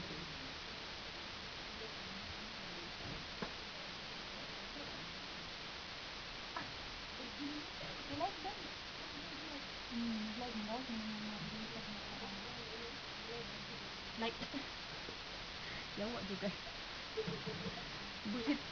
Like, yawa juga. Busit.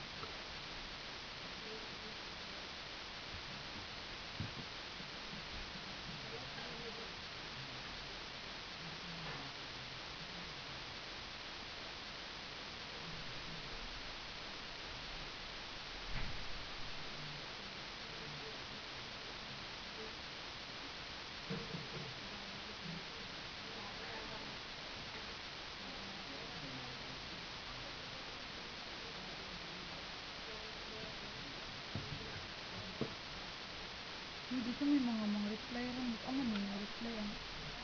Dito may mga reply rin. Ano may mga reply ang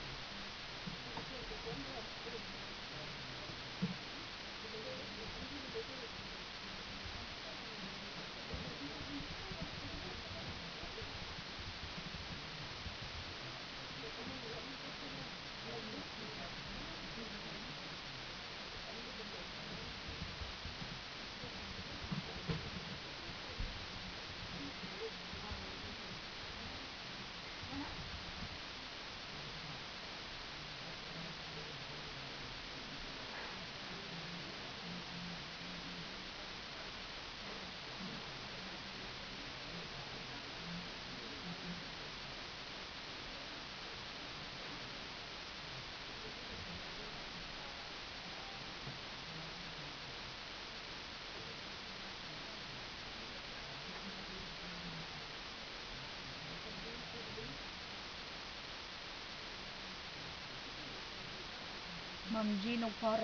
Ma'am Gino para.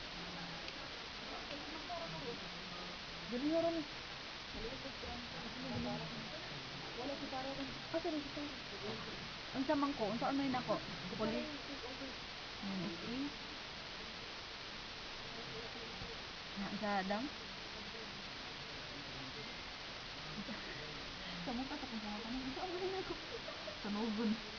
Dali nga rin. Wala si para rin. Asa rin si para? Unsa man ko? Unsa ano yun ako? Police? NSA? Na isa dang? Sa mukha sa kung sa mukha. Unsa ano yun ako? Sa nugon.